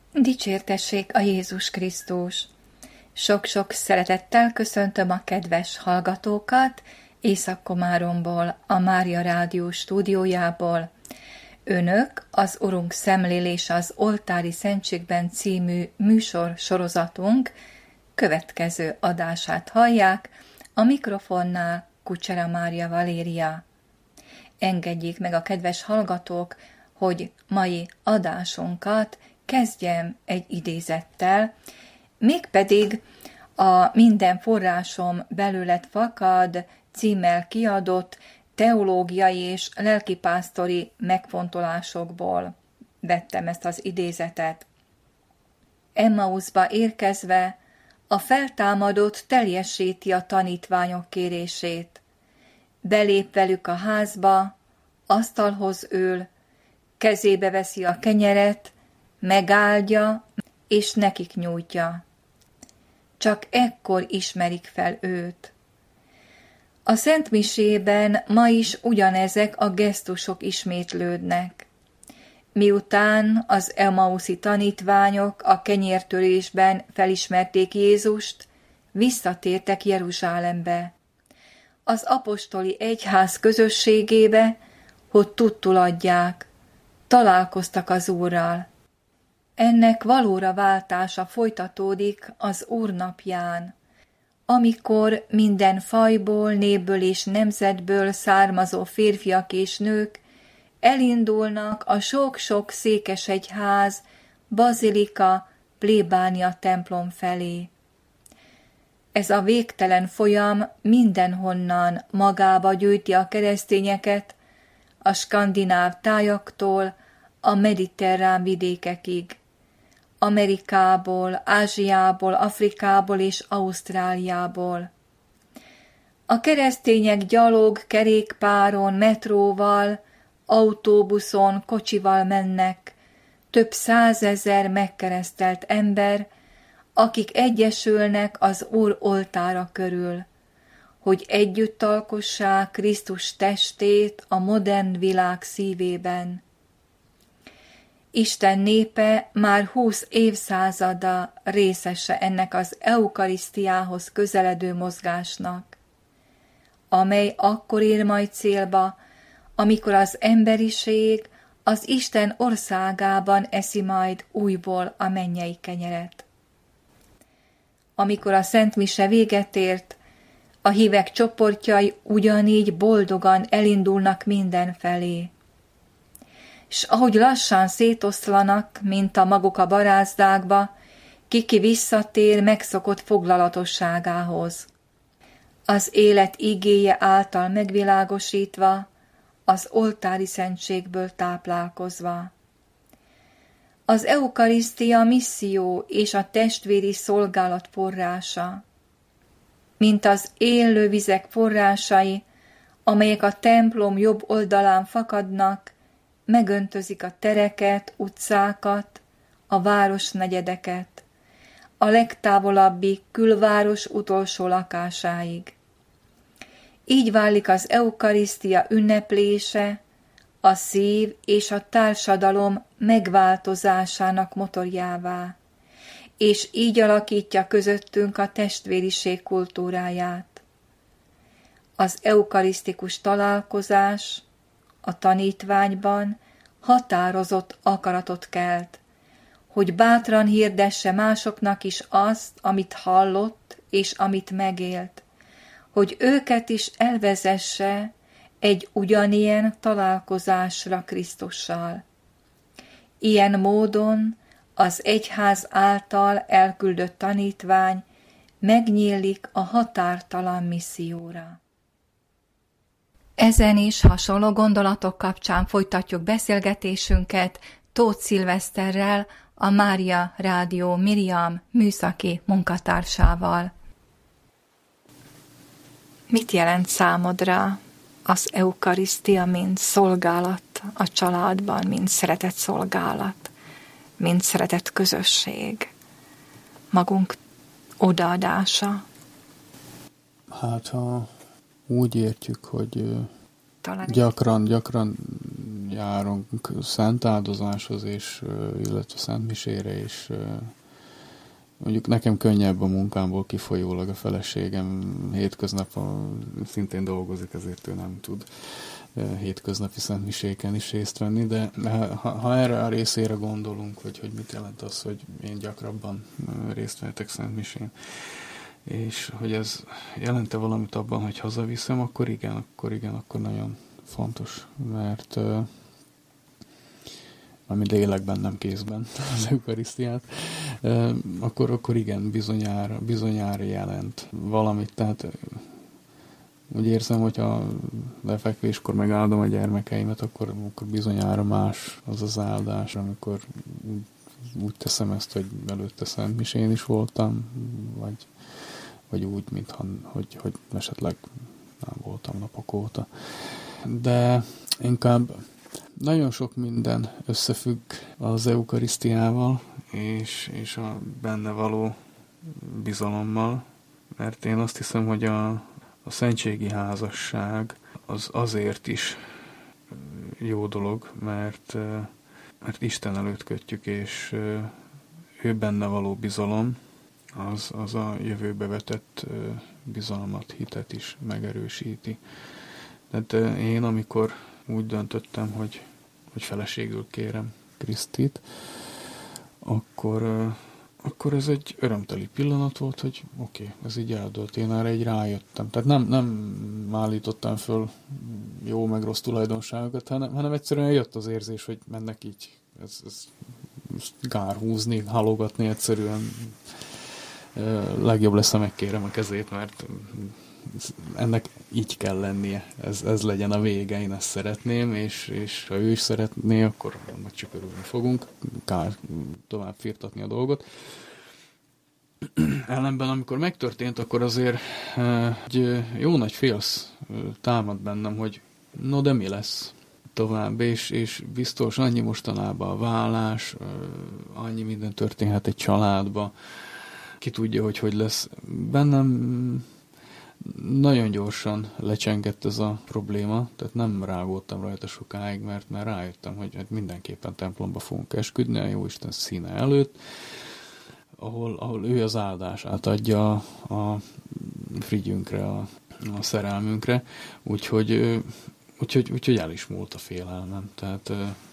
Dicsértessék a Jézus Krisztus! Sok-sok szeretettel köszöntöm a kedves hallgatókat Észak-Komáromból, a Mária Rádió stúdiójából. Önök az Urunk szemlélése az Oltári Szentségben című műsor sorozatunk következő adását hallják, a mikrofonnál Kucsera Mária Valéria. Engedjék meg a kedves hallgatók, hogy mai adásunkat kezdjem egy idézettel, mégpedig a Minden forrásom belőled fakad címmel kiadott teológiai és lelkipásztori megfontolásokból vettem ezt az idézetet. Emmauszba érkezve a feltámadott teljesíti a tanítványok kérését. Belép velük a házba, asztalhoz ül, kezébe veszi a kenyeret, megáldja, és nekik nyújtja. Csak ekkor ismerik fel őt. A szentmisében ma is ugyanezek a gesztusok ismétlődnek. Miután az emmauszi tanítványok a kenyértörésben felismerték Jézust, visszatértek Jeruzsálembe, az apostoli egyház közösségébe, hogy tudtul adják, találkoztak az Úrral. Ennek valóra váltása folytatódik az Úr napján, amikor minden fajból, népből és nemzetből származó férfiak és nők elindulnak a sok-sok székesegyház, bazilika, plébánia templom felé. Ez a végtelen folyam mindenhonnan magába gyűjti a keresztényeket, a skandináv tájaktól a mediterrán vidékekig, Amerikából, Ázsiából, Afrikából és Ausztráliából. A keresztények gyalog, kerékpáron, metróval, autóbuszon, kocsival mennek, több 100 000 megkeresztelt ember, akik egyesülnek az Úr oltára körül, hogy együtt alkossák Krisztus testét a modern világ szívében. Isten népe már 20 évszázada részese ennek az eukarisztiához közeledő mozgásnak, amely akkor ér majd célba, amikor az emberiség az Isten országában eszi majd újból a mennyei kenyeret. Amikor a Szent Mise véget ért, a hívek csoportjai ugyanígy boldogan elindulnak mindenfelé. S ahogy lassan szétoszlanak, mint a maguk a barázdákba, ki visszatér megszokott foglalatosságához. Az élet igéje által megvilágosítva, az oltári szentségből táplálkozva. Az eukarisztia misszió és a testvéri szolgálat forrása, mint az élő vizek forrásai, amelyek a templom jobb oldalán fakadnak, megöntözik a tereket, utcákat, a városnegyedeket, a legtávolabbi külváros utolsó lakásáig. Így válik az eukarisztia ünneplése, a szív és a társadalom megváltozásának motorjává, és így alakítja közöttünk a testvériség kultúráját. Az eukarisztikus találkozás a tanítványban határozott akaratot kelt, hogy bátran hirdesse másoknak is azt, amit hallott és amit megélt, hogy őket is elvezesse egy ugyanilyen találkozásra Krisztussal. Ilyen módon az egyház által elküldött tanítvány megnyílik a határtalan misszióra. Ezen is hasonló gondolatok kapcsán folytatjuk beszélgetésünket Tóth Szilveszterrel, a Mária Rádió Miriam műszaki munkatársával. Mit jelent számodra az eukarisztia, mint szolgálat a családban, mint szeretett szolgálat, mint szeretett közösség, magunk odaadása? Hát, ha úgy értjük, hogy talán gyakran járunk szentáldozáshoz, illetve szentmisére, és mondjuk nekem könnyebb a munkámból kifolyólag, a feleségem hétköznap szintén dolgozik, ezért ő nem tud hétköznapi szentmiséken is részt venni, de ha erre a részére gondolunk, hogy mit jelent az, hogy én gyakrabban részt vehetek szentmisén, és hogy ez jelente valamit abban, hogy hazaviszem, akkor igen, akkor nagyon fontos, mert ami lélekben, nem kézben az eukarisztiát, akkor igen, bizonyára jelent valamit. Tehát úgy érzem, hogyha lefekvéskor megáldom a gyermekeimet, akkor bizonyára más az az áldás, amikor úgy teszem ezt, hogy előtte szentmisén is voltam, vagy úgy, mintha hogy esetleg nem voltam napok óta. De inkább nagyon sok minden összefügg az eukarisztiával és a benne való bizalommal, mert én azt hiszem, hogy a szentségi házasság az azért is jó dolog, mert Isten előtt kötjük, és ő benne való bizalom, az a jövőbe vetett bizalmat, hitet is megerősíti. Tehát én, amikor úgy döntöttem, hogy feleségül kérem Krisztit, akkor ez egy örömteli pillanat volt, hogy oké, ez így eldőlt, én erre így rájöttem. Tehát nem állítottam föl jó meg rossz tulajdonságokat, hanem egyszerűen jött az érzés, hogy mennek így, ez gár húzni, halogatni egyszerűen. Legjobb lesz, ha megkérem a kezét, mert ennek így kell lennie. Ez legyen a vége, én ezt szeretném, és ha ő is szeretné, akkor annak csak örülni fogunk. Kár tovább firtatni a dolgot. Ellenben, amikor megtörtént, akkor azért egy jó nagy félsz támad bennem, hogy no, de mi lesz tovább, és biztos annyi mostanában a vállás, annyi minden történhet egy családba, ki tudja, hogy lesz. Bennem nagyon gyorsan lecsengett ez a probléma, tehát nem rágódtam rajta sokáig, mert rájöttem, hogy mindenképpen templomba fogunk esküdni a Jóisten színe előtt, ahol ő az áldását adja a frigyünkre, a szerelmünkre, úgyhogy el is múlt a félelmem. Tehát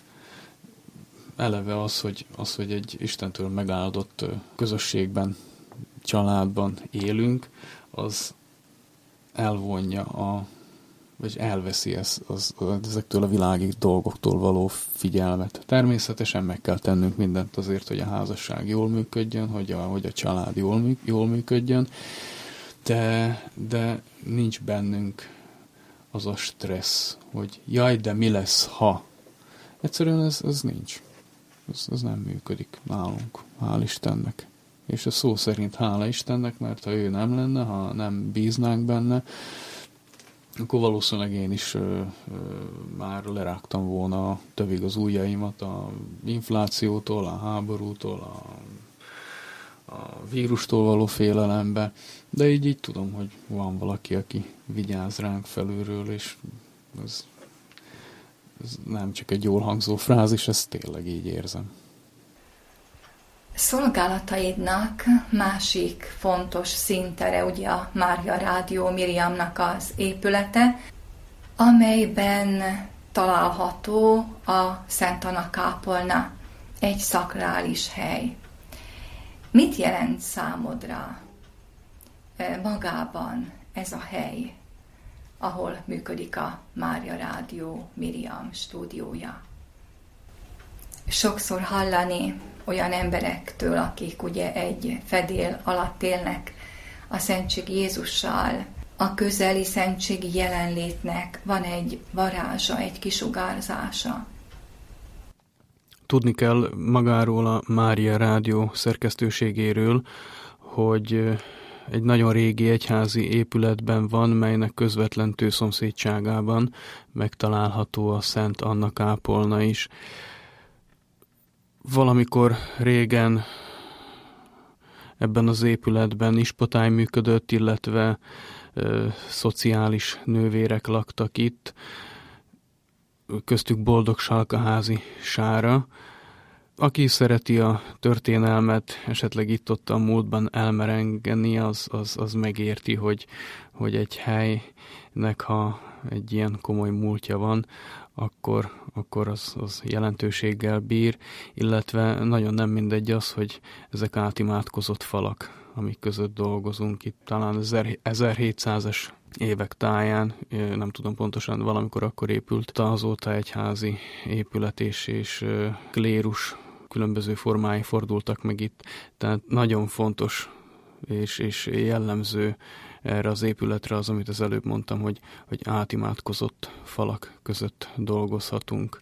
eleve az, hogy egy Istentől megáldott közösségben, családban élünk, az elvonja vagy elveszi ezektől a világi dolgoktól való figyelmet. Természetesen meg kell tennünk mindent azért, hogy a házasság jól működjön, hogy a család jól működjön, de nincs bennünk az a stressz, hogy jaj, de mi lesz, ha. Egyszerűen ez nincs. Ez nem működik nálunk. Hál' Istennek. És ez szó szerint hála Istennek, mert ha ő nem lenne, ha nem bíznánk benne, akkor valószínűleg én is már lerágtam volna tövig az ujjaimat a inflációtól, a háborútól, a vírustól való félelembe, de így tudom, hogy van valaki, aki vigyáz ránk felülről, és ez nem csak egy jól hangzó frázis, ezt tényleg így érzem. Szolgálataidnak másik fontos színtere ugye a Mária Rádió Miriamnak az épülete, amelyben található a Szent Anna kápolna, egy szakrális hely. Mit jelent számodra magában ez a hely, ahol működik a Mária Rádió Miriam stúdiója? Sokszor hallani olyan emberektől, akik ugye egy fedél alatt élnek a Szentség Jézussal, a közeli szentségi jelenlétnek van egy varázsa, egy kisugárzása. Tudni kell magáról a Mária Rádió szerkesztőségéről, hogy egy nagyon régi egyházi épületben van, melynek közvetlen tőszomszédságában megtalálható a Szent Anna kápolna is. Valamikor régen ebben az épületben ispotály működött, illetve szociális nővérek laktak itt. köztük Boldog Salkaházi Sára. Aki szereti a történelmet, esetleg itt-ott a múltban elmerengeni, az megérti, hogy egy helynek, ha egy ilyen komoly múltja van, akkor az jelentőséggel bír, illetve nagyon nem mindegy az, hogy ezek átimádkozott falak, amik között dolgozunk itt, talán 1700-es évek táján, nem tudom pontosan, valamikor akkor épült azóta egyházi épület és klérus különböző formái fordultak meg itt, tehát nagyon fontos és jellemző erre az épületre az, amit az előbb mondtam, hogy átimádkozott falak között dolgozhatunk.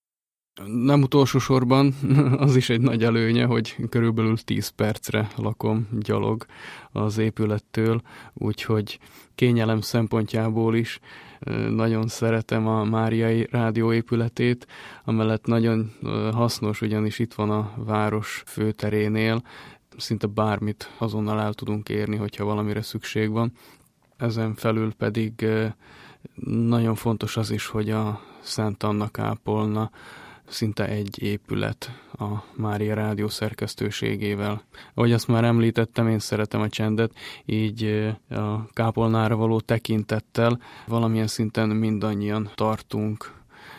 Nem utolsó sorban az is egy nagy előnye, hogy körülbelül 10 percre lakom gyalog az épülettől, úgyhogy kényelem szempontjából is nagyon szeretem a Máriai Rádió épületét, amellett nagyon hasznos, ugyanis itt van a város főterénél, szinte bármit azonnal el tudunk érni, hogyha valamire szükség van. Ezen felül pedig nagyon fontos az is, hogy a Szent Anna kápolna szinte egy épület a Mária Rádió szerkesztőségével. Ahogy azt már említettem, én szeretem a csendet, így a kápolnára való tekintettel valamilyen szinten mindannyian tartunk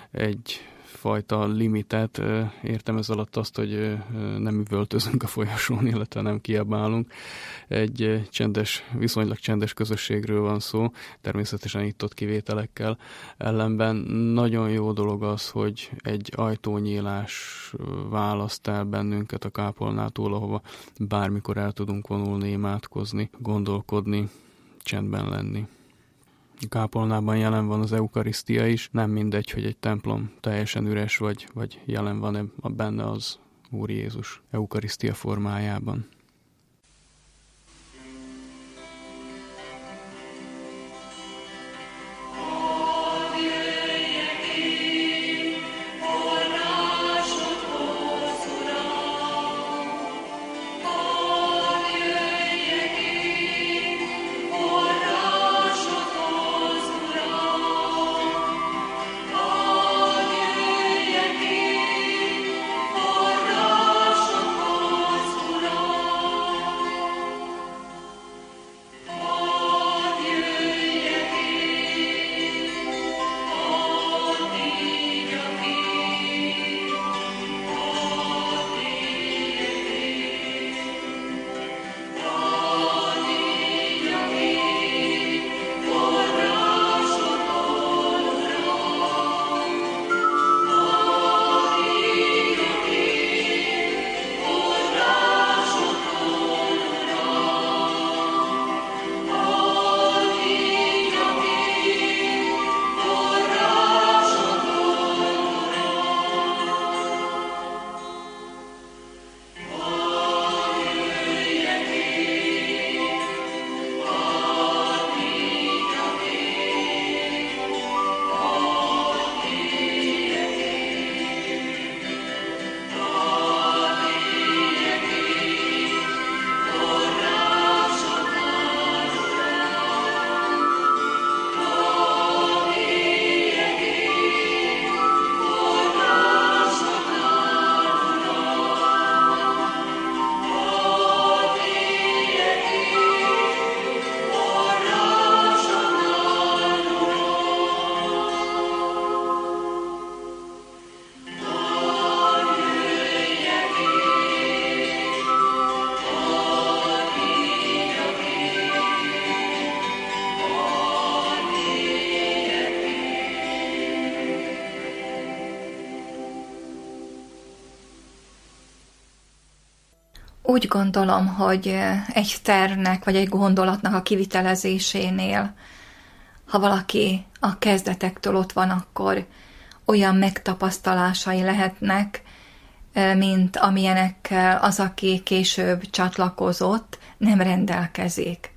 egyfajta limitet. Értem ez alatt azt, hogy nem üvöltözünk a folyosón, illetve nem kiabálunk. Egy viszonylag csendes közösségről van szó, természetesen itt-ott kivételekkel. Ellenben nagyon jó dolog az, hogy egy ajtónyílás választ el bennünket a kápolnától, ahova bármikor el tudunk vonulni, imádkozni, gondolkodni, csendben lenni. A kápolnában jelen van az eukarisztia is, nem mindegy, hogy egy templom teljesen üres vagy jelen van benne az Úr Jézus eukarisztia formájában. Úgy gondolom, hogy egy tervnek vagy egy gondolatnak a kivitelezésénél, ha valaki a kezdetektől ott van, akkor olyan megtapasztalásai lehetnek, mint amilyenekkel az, aki később csatlakozott, nem rendelkezik.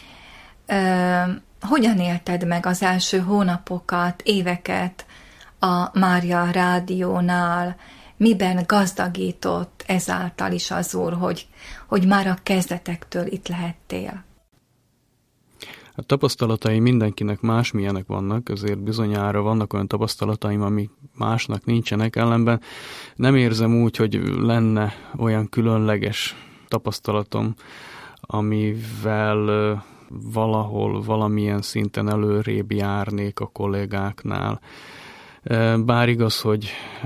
Hogyan élted meg az első hónapokat, éveket a Mária Rádiónál? Miben gazdagított ezáltal is az Úr, hogy már a kezdetektől itt lehettél? A tapasztalatai mindenkinek másmilyenek vannak, ezért bizonyára vannak olyan tapasztalataim, amik másnak nincsenek, ellenben nem érzem úgy, hogy lenne olyan különleges tapasztalatom, amivel valahol, valamilyen szinten előrébb járnék a kollégáknál. Bár igaz, hogy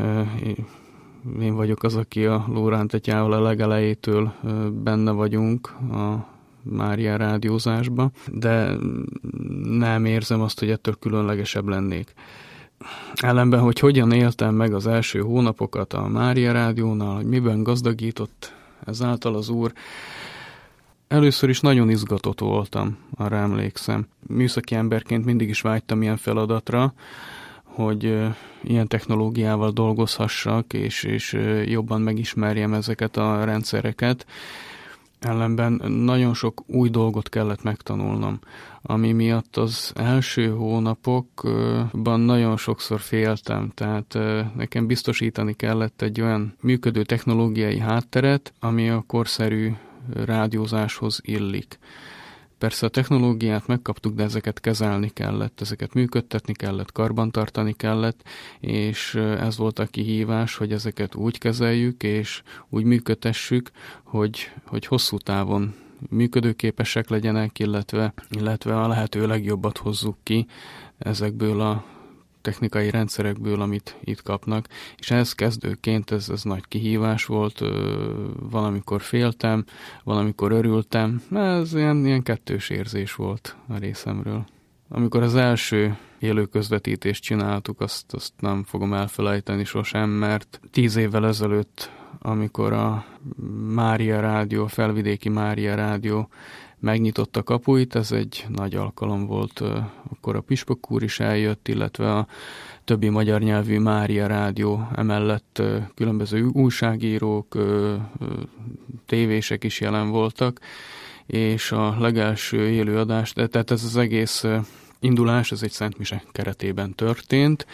én vagyok az, aki a Lóránt Atyával a legelejétől benne vagyunk a Mária rádiózásba, de nem érzem azt, hogy ettől különlegesebb lennék. Ellenben, hogy hogyan éltem meg az első hónapokat a Mária rádiónál, hogy miben gazdagított ezáltal az Úr, először is nagyon izgatott voltam, arra emlékszem. Műszaki emberként mindig is vágytam ilyen feladatra, hogy ilyen technológiával dolgozhassak, és jobban megismerjem ezeket a rendszereket. Ellenben nagyon sok új dolgot kellett megtanulnom, ami miatt az első hónapokban nagyon sokszor féltem, tehát nekem biztosítani kellett egy olyan működő technológiai hátteret, ami a korszerű rádiózáshoz illik. Persze a technológiát megkaptuk, de ezeket kezelni kellett, ezeket működtetni kellett, karbantartani kellett, és ez volt a kihívás, hogy ezeket úgy kezeljük, és úgy működtessük, hogy hosszú távon működőképesek legyenek, illetve a lehető legjobbat hozzuk ki ezekből a technikai rendszerekből, amit itt kapnak, és ez kezdőként ez nagy kihívás volt, valamikor féltem, valamikor örültem, ez ilyen kettős érzés volt a részemről. Amikor az első élő közvetítést csináltuk, azt nem fogom elfelejteni sosem, mert 10 évvel ezelőtt, amikor a Mária Rádió, a Felvidéki Mária Rádió megnyitotta kapuit, ez egy nagy alkalom volt, akkor a Püspök úr is eljött, illetve a többi magyar nyelvű Mária Rádió, emellett különböző újságírók, tévések is jelen voltak, és a legelső élő adás, tehát ez az egész indulás, ez egy Szent Mise keretében történt,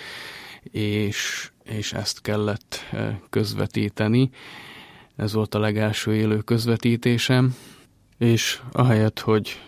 és ezt kellett közvetíteni. Ez volt a legelső élő közvetítésem, és ahelyett, hogy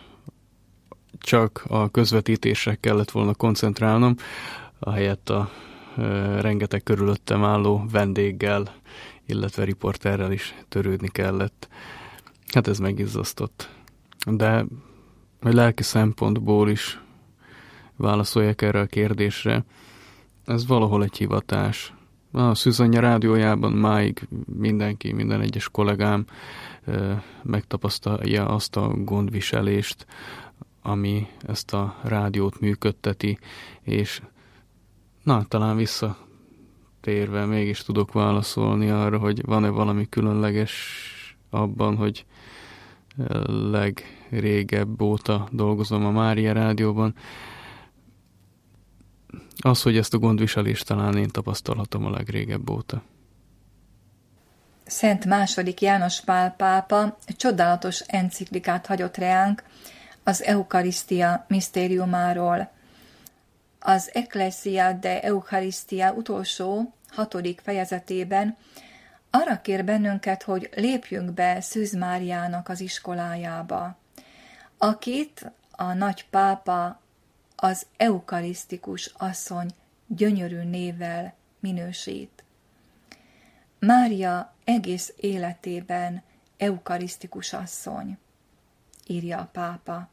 csak a közvetítésre kellett volna koncentrálnom, ahelyett a rengeteg körülöttem álló vendéggel, illetve riporterrel is törődni kellett. Hát ez megizzasztott. De hogy lelki szempontból is válaszoljak erre a kérdésre, ez valahol egy hivatás. A Szűzanyja rádiójában máig mindenki, minden egyes kollégám megtapasztalja azt a gondviselést, ami ezt a rádiót működteti, és talán visszatérve mégis tudok válaszolni arra, hogy van-e valami különleges abban, hogy legrégebb óta dolgozom a Mária Rádióban. Az, hogy ezt a gondviselést talán én tapasztalhatom a legrégebb óta. Szent II. János Pál pápa csodálatos enciklikát hagyott reánk az Eucharisztia misztériumáról. Az Ecclesia de Eucharistia utolsó, 6. fejezetében arra kér bennünket, hogy lépjünk be Szűz Máriának az iskolájába, akit a nagy pápa az eukarisztikus asszony gyönyörű névvel minősít. Mária egész életében eukarisztikus asszony, írja a pápa.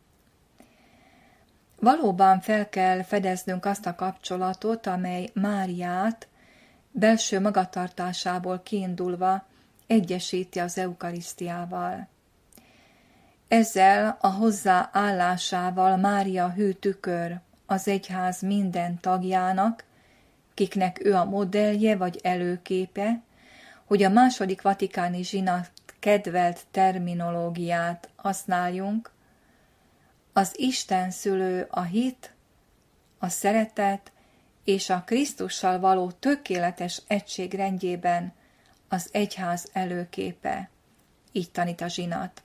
Valóban fel kell fedeznünk azt a kapcsolatot, amely Máriát belső magatartásából kiindulva egyesíti az eukarisztiával. Ezzel a hozzáállásával Mária hű tükör az egyház minden tagjának, kiknek ő a modellje vagy előképe, hogy a II. Vatikáni zsinat kedvelt terminológiát használjunk, az Isten szülő a hit, a szeretet és a Krisztussal való tökéletes egység rendjében az egyház előképe. Így tanít a zsinat.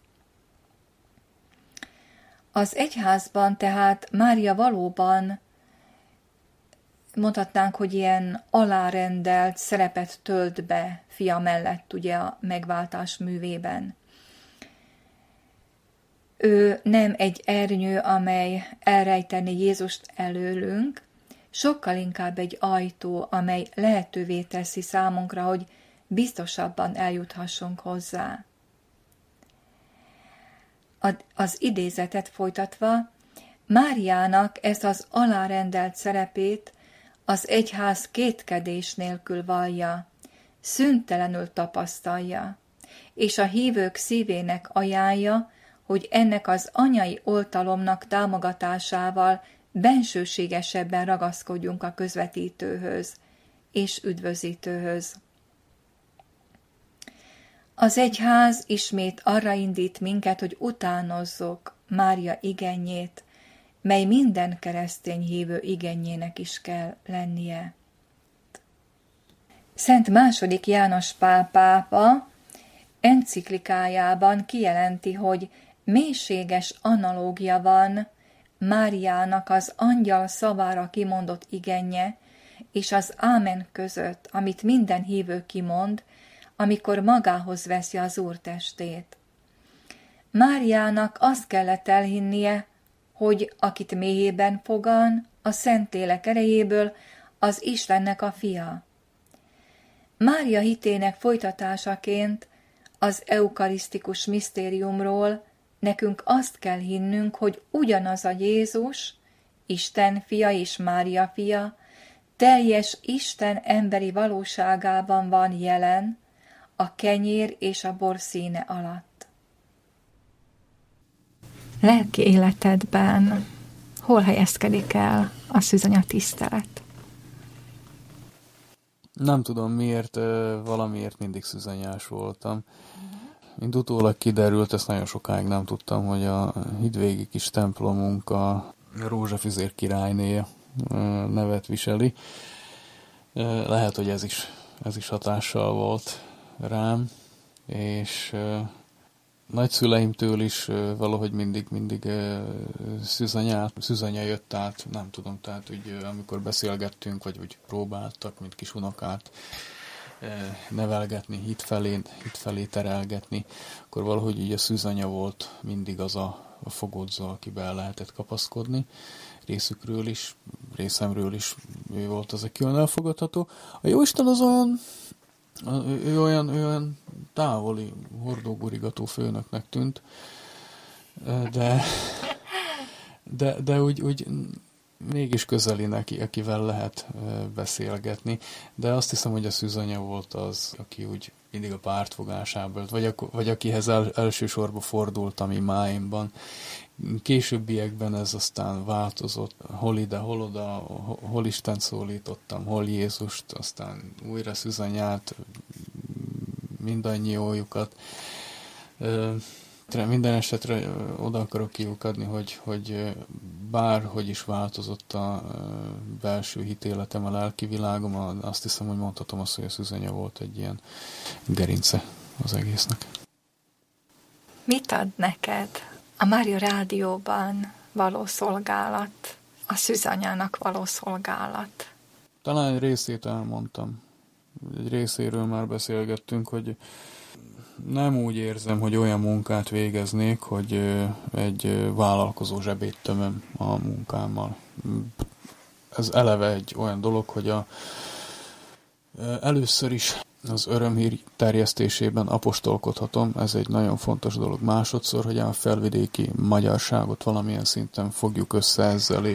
Az egyházban tehát Mária valóban mondhatnánk, hogy ilyen alárendelt szerepet tölt be fia mellett ugye a megváltás művében. ő nem egy ernyő, amely elrejteni Jézust előlünk, sokkal inkább egy ajtó, amely lehetővé teszi számunkra, hogy biztosabban eljuthassunk hozzá. Az idézetet folytatva, Máriának ezt az alárendelt szerepét az egyház kétkedés nélkül vallja, szüntelenül tapasztalja, és a hívők szívének ajánlja, hogy ennek az anyai oltalomnak támogatásával bensőségesebben ragaszkodjunk a közvetítőhöz és üdvözítőhöz. Az egyház ismét arra indít minket, hogy utánozzuk Mária igényét, mely minden keresztény hívő igényének is kell lennie. Szent II. János Pál pápa enciklikájában kijelenti, hogy mélységes analógia van Máriának az angyal szavára kimondott igennye és az ámen között, amit minden hívő kimond, amikor magához veszi az Úr testét. Máriának azt kellett elhinnie, hogy akit méhében fogan, a Szentlélek erejéből az Istennek a fia. Mária hitének folytatásaként az eukarisztikus misztériumról nekünk azt kell hinnünk, hogy ugyanaz a Jézus, Isten fia és Mária fia, teljes Isten emberi valóságában van jelen, a kenyér és a bor színe alatt. Lelki életedben hol helyezkedik el a szűzanya tisztelet? Nem tudom miért, valamiért mindig szűzanyás voltam. Mint utólag kiderült, ezt nagyon sokáig nem tudtam, hogy a hídvégi kis templomunk a Rózsafüzér királyné nevet viseli. Lehet, hogy ez is hatással volt rám, és nagyszüleimtől is valahogy mindig szűzanya jött át, nem tudom, tehát úgy, amikor beszélgettünk, vagy úgy próbáltak, mint kis unokát nevelgetni, hit felé terelgetni, akkor valahogy így a szűzanya volt mindig az a fogódzó, akiben lehetett kapaszkodni. Részükről is, részemről is ő volt az, aki olyan elfogadható. A Jóisten az olyan távoli, hordógurigató főnöknek tűnt, de úgy mégis közeli neki, akivel lehet beszélgetni, de azt hiszem, hogy a szűzanya volt az, aki úgy mindig a pártfogásából, vagy akihez elsősorban fordultam imáimban. Későbbiekben ez aztán változott, hol ide, hol oda, hol Istent szólítottam, hol Jézust, aztán újra szűzanyát, mindannyiójukat. Minden esetre oda akarok kiukadni, hogy bárhogy is változott a belső hitéletem, a lelki világom, azt hiszem, hogy mondhatom azt, hogy a szűzanya volt egy ilyen gerince az egésznek. Mit ad neked a Mária Rádióban való szolgálat, a szűzanyának való szolgálat? Talán egy részét elmondtam. Egy részéről már beszélgettünk, hogy nem úgy érzem, hogy olyan munkát végeznék, hogy egy vállalkozó zsebét tömöm a munkámmal. Ez eleve egy olyan dolog, hogy először is az örömhír terjesztésében apostolkodhatom, ez egy nagyon fontos dolog. Másodszor, hogy a felvidéki magyarságot valamilyen szinten fogjuk össze ezzel,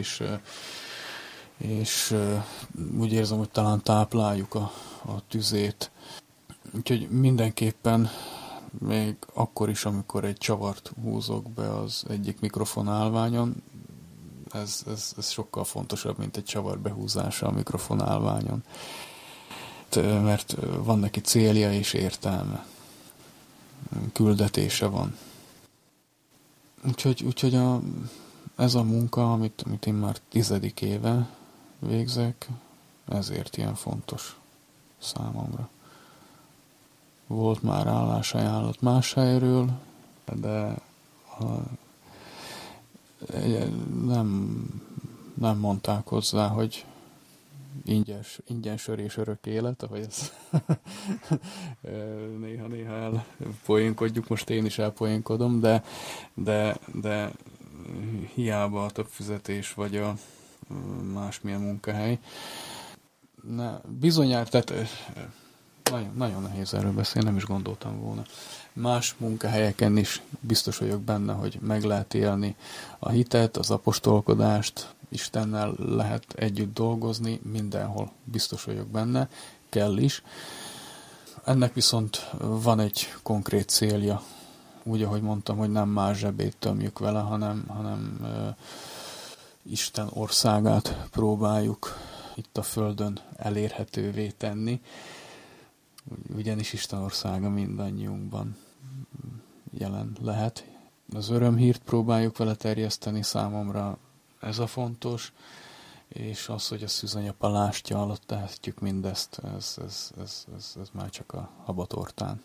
és úgy érzem, hogy talán tápláljuk a tüzét. Úgyhogy mindenképpen még akkor is, amikor egy csavart húzok be az egyik mikrofonálványon, ez sokkal fontosabb, mint egy csavar behúzása a mikrofonálványon. Mert van neki célja és értelme. Küldetése van. Úgyhogy ez a munka, amit én már 10. éve végzek, ezért ilyen fontos számomra. Volt már állásajánlat más helyről, de nem mondták hozzá, hogy ingyen sör és örök élet, ahogy ez néha elpoénkodjuk, most én is elpoénkodom, de hiába a több fizetés, vagy a másmilyen munkahely. Bizonyára, tehát nagyon, nagyon nehéz erről beszélni, nem is gondoltam volna. Más munkahelyeken is biztos vagyok benne, hogy meg lehet élni a hitet, az apostolkodást, Istennel lehet együtt dolgozni, mindenhol biztos vagyok benne, kell is. Ennek viszont van egy konkrét célja, úgy, ahogy mondtam, hogy nem más zsebét tömjük vele, hanem Isten országát próbáljuk itt a Földön elérhetővé tenni, ugyanis Isten országa mindannyiunkban jelen lehet. Az örömhírt próbáljuk vele terjeszteni, számomra ez a fontos, és az, hogy a szűzanya lástja alatt tehetjük mindezt, ez már csak a habatortán.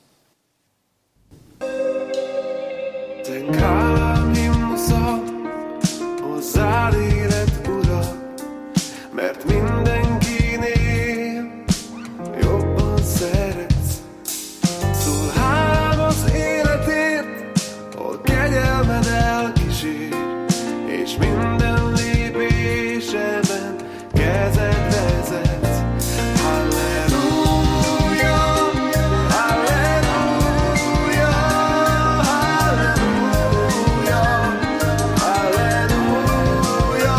Te kám himnuszat, hozzád élet ura, mert mindenkinél jobban szeretsz. Szól hálám az életért, hol kegyelmed elkísér, és minden lépésemben kezed vezetsz. Halleluja, halleluja, halleluja, halleluja,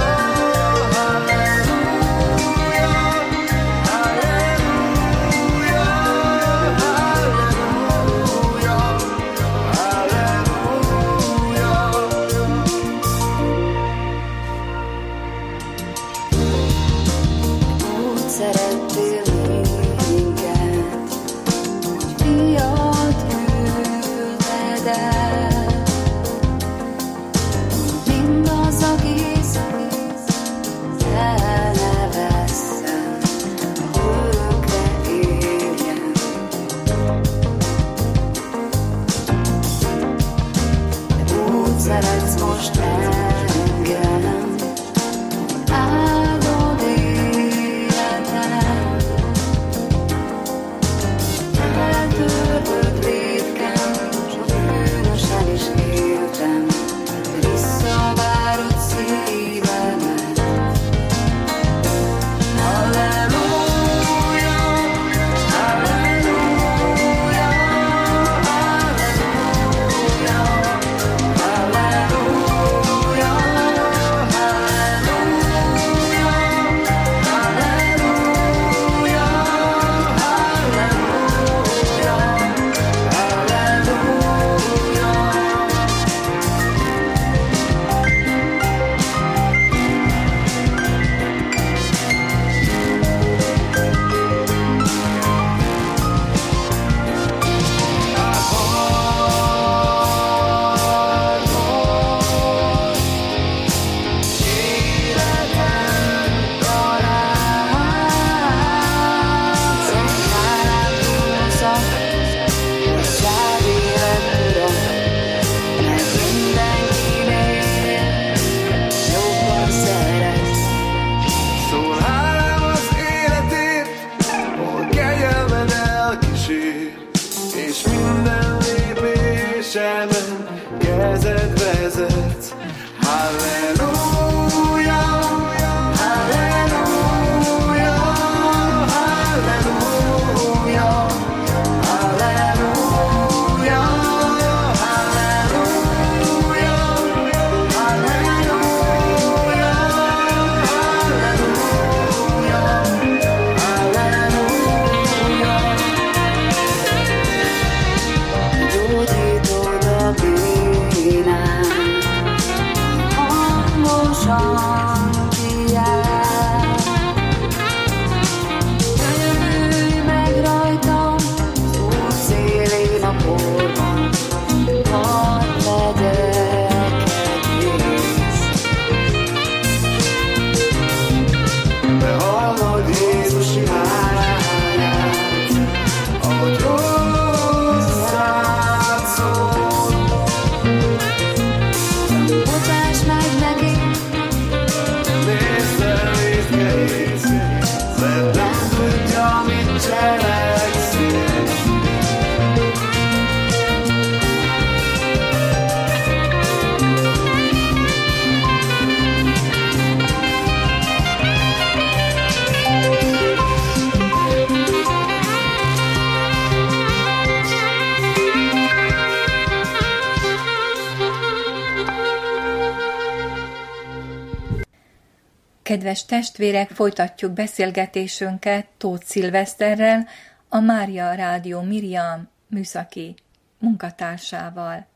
Kedves testvérek, folytatjuk beszélgetésünket Tóth Szilveszterrel, a Mária Rádió Miriam műszaki munkatársával.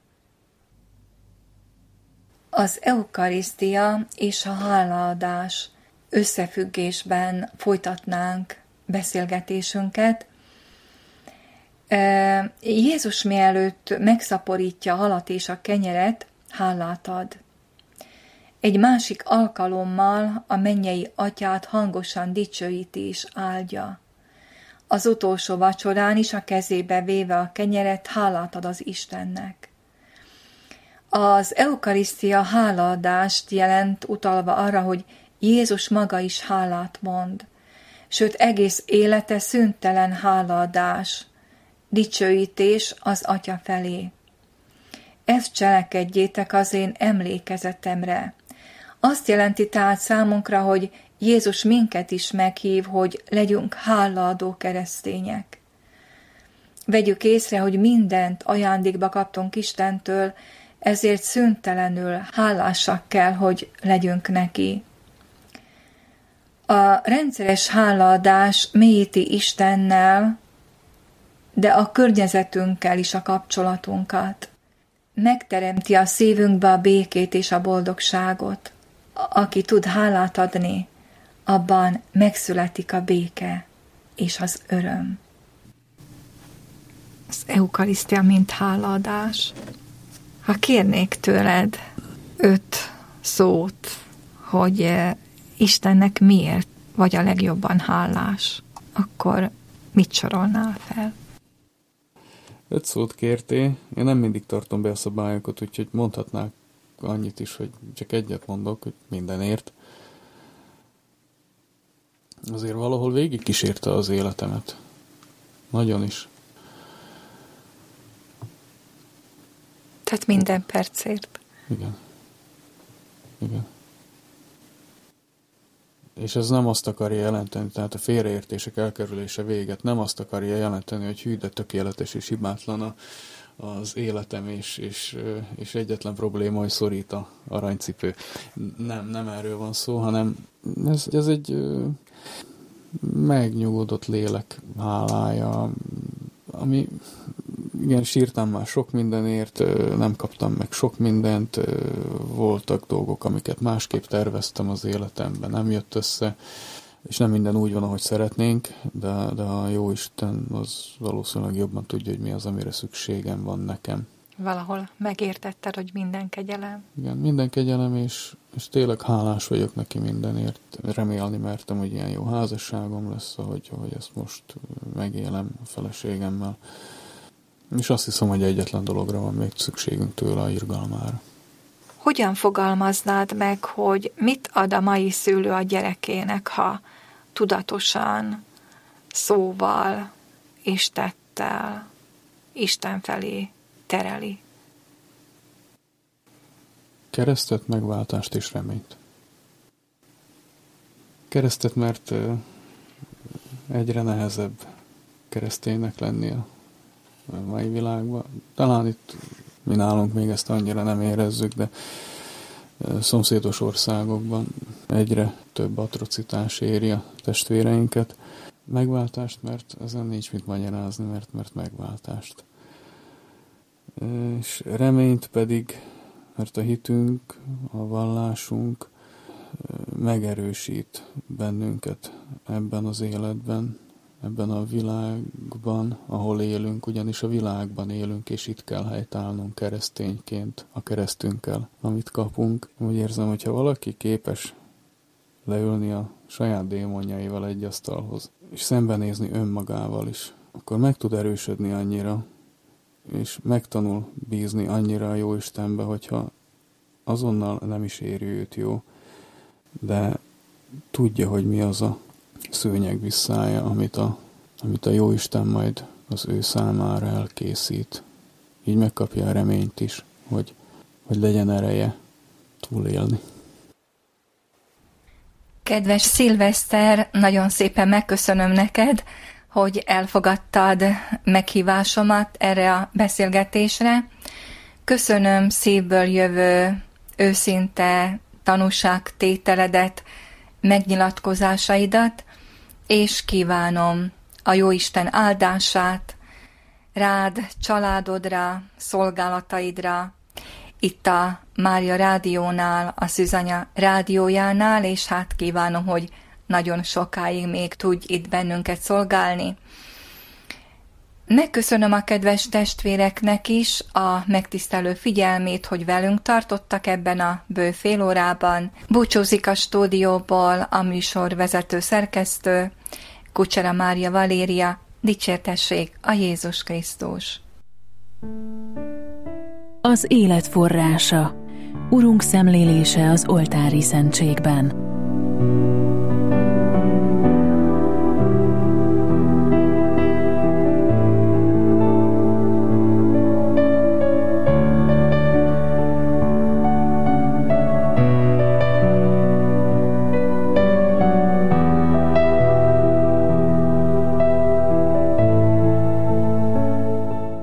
Az eukarisztia és a hálaadás összefüggésben folytatnánk beszélgetésünket. Jézus mielőtt megszaporítja a halat és a kenyeret, hálát ad. Egy másik alkalommal a mennyei atyát hangosan dicsőíti és áldja. Az utolsó vacsorán is a kezébe véve a kenyeret hálát ad az Istennek. Az eukarisztia hálaadást jelent, utalva arra, hogy Jézus maga is hálát mond, sőt egész élete szüntelen hálaadás, dicsőítés az Atya felé. Ezt cselekedjétek az én emlékezetemre. Azt jelenti tehát számunkra, hogy Jézus minket is meghív, hogy legyünk hálaadó keresztények. Vegyük észre, hogy mindent ajándékba kaptunk Istentől, ezért szüntelenül hálásak kell, hogy legyünk neki. A rendszeres hálaadás mélyíti Istennel, de a környezetünkkel is a kapcsolatunkat. Megteremti a szívünkbe a békét és a boldogságot. Aki tud hálát adni, abban megszületik a béke és az öröm. Az eukarisztia mint hálaadás. Ha kérnék tőled 5 szót, hogy Istennek miért vagy a legjobban hálás, akkor mit sorolnál fel? 5 szót kértél, én nem mindig tartom be a szabályokat, úgyhogy mondhatnák annyit is, hogy csak egyet mondok, hogy mindenért. Azért valahol végig kísérte az életemet. Nagyon is. Tehát minden percért. Igen. Igen. És ez nem azt akarja jelenteni, tehát a félreértések elkerülése véget, nem azt akarja jelenteni, hogy hű, de tökéletes és hibátlan az életem, és egyetlen probléma, hogy szorít a aranycipő. Nem erről van szó, hanem ez egy megnyugodott lélek hálája, ami igen, sírtam már sok mindenért, nem kaptam meg sok mindent, voltak dolgok, amiket másképp terveztem az életemben, nem jött össze, és nem minden úgy van, ahogy szeretnénk, de a Jóisten az valószínűleg jobban tudja, hogy mi az, amire szükségem van nekem. Valahol megértetted, hogy minden kegyelem? Igen, minden kegyelem, és tényleg hálás vagyok neki mindenért. Remélni mertem, hogy ilyen jó házasságom lesz, hogy ezt most megélem a feleségemmel. És azt hiszem, hogy egyetlen dologra van még szükségünk tőle, a irgalmára. Hogyan fogalmaznád meg, hogy mit ad a mai szülő a gyerekének, ha tudatosan, szóval és tettel Isten felé tereli? Keresztet, megváltást és reményt. Keresztet, mert egyre nehezebb kereszténynek lenni a mai világban. Talán itt mi nálunk még ezt annyira nem érezzük, de szomszédos országokban egyre több atrocitás éri a testvéreinket. Megváltást, mert ezen nincs mit magyarázni, mert megváltást. És reményt pedig, mert a hitünk, a vallásunk megerősít bennünket ebben az életben, ebben a világban, ahol élünk, ugyanis a világban élünk, és itt kell helytállnunk keresztényként a keresztünkkel, amit kapunk. Úgy érzem, hogyha valaki képes leülni a saját démonjaival egy asztalhoz, és szembenézni önmagával is, akkor meg tud erősödni annyira, és megtanul bízni annyira a Jóistenbe, hogyha azonnal nem is éri őt jó, de tudja, hogy mi az a szőnyeg visszája, amit a Jóisten majd az ő számára elkészít. Így megkapja a reményt is, hogy legyen ereje túlélni. Kedves Szilveszter, nagyon szépen megköszönöm neked, hogy elfogadtad meghívásomat erre a beszélgetésre. Köszönöm szívből jövő, őszinte tanúságtételedet, megnyilatkozásaidat, és kívánom a Jóisten áldását rád, családodra, szolgálataidra, itt a Mária Rádiónál, a Szűzanya rádiójánál, és hát kívánom, hogy nagyon sokáig még tudj itt bennünket szolgálni. Megköszönöm a kedves testvéreknek is a megtisztelő figyelmét, hogy velünk tartottak ebben a bő fél órában. Búcsúzik a stúdióból a műsor vezető szerkesztő, Kucsera Mária Valéria. Dicsértessék a Jézus Krisztus! Az élet forrása, Urunk szemlélése az oltári szentségben.